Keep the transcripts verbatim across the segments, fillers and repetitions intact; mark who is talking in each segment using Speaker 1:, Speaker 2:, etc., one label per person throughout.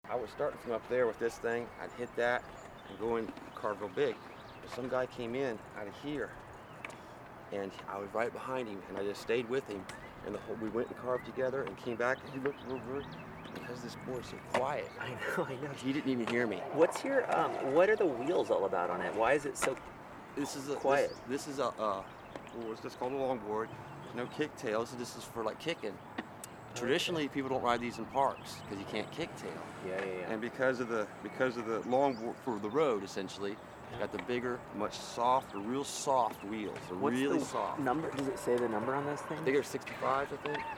Speaker 1: I was starting from up there with this thing. I'd hit that and go in, carve real big. But some guy came in out of here, and I was right behind him, and I just stayed with him. And the whole, we went and carved together and came back, and he looked over. Because this board's so quiet.
Speaker 2: I know, I know.
Speaker 1: He didn't even hear me.
Speaker 2: What's your, um, what are the wheels all about on it? Why is it so
Speaker 1: This is a,
Speaker 2: quiet?
Speaker 1: This, this is a, uh, what's this called a longboard. No kick tails. This is for like kicking. Traditionally,
Speaker 2: okay.
Speaker 1: people don't ride these in parks because you can't kick tail.
Speaker 2: Yeah, yeah, yeah.
Speaker 1: And because of the because of the longboard for the road, essentially, you got the bigger, much softer, real soft wheels. They're
Speaker 2: What's
Speaker 1: really
Speaker 2: the
Speaker 1: soft.
Speaker 2: number? Does it say the number on this thing?
Speaker 1: I think they're sixty-fives, I think.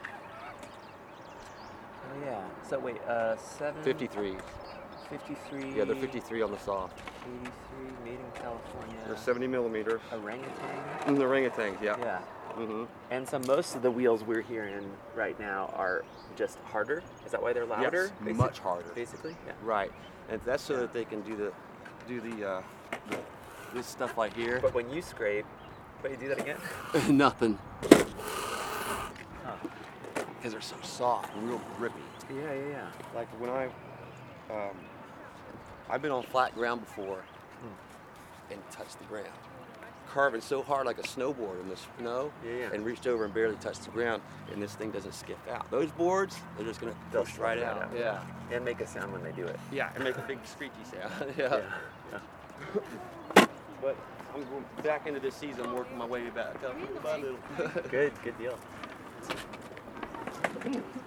Speaker 2: Oh yeah. So wait, uh, seven.
Speaker 1: fifty-three.
Speaker 2: fifty-three.
Speaker 1: Yeah, they're fifty-three on the soft.
Speaker 2: eighty-three, made in California.
Speaker 1: They're seventy millimeters.
Speaker 2: Orangutan.
Speaker 1: And the orangutans, yeah.
Speaker 2: Yeah.
Speaker 1: Mm-hmm.
Speaker 2: And so most of the wheels we're hearing right now are just harder. Is that why they're louder?
Speaker 1: Yes, much harder.
Speaker 2: Basically. Yeah.
Speaker 1: Right, and that's so
Speaker 2: Yeah.
Speaker 1: that they can do the, do the, uh, the this stuff right here.
Speaker 2: But when you scrape, wait, do that again?
Speaker 1: Nothing.
Speaker 2: Huh.
Speaker 1: Because they're so soft and real grippy.
Speaker 2: Yeah, yeah, yeah.
Speaker 1: Like when I, um, I've been on flat ground before and touched the ground. Carving so hard like a snowboard in the snow
Speaker 2: Yeah, yeah.
Speaker 1: and reached over and barely touched the ground, and this thing doesn't skip out. Those boards, they're just gonna
Speaker 2: They'll
Speaker 1: push right
Speaker 2: slide
Speaker 1: out.
Speaker 2: out.
Speaker 1: Yeah.
Speaker 2: And make a sound when they do it.
Speaker 1: Yeah, and make a big screechy sound. yeah.
Speaker 2: Yeah.
Speaker 1: But I'm going back into this season, I'm working my way back up. Bye, little.
Speaker 2: Good, good deal.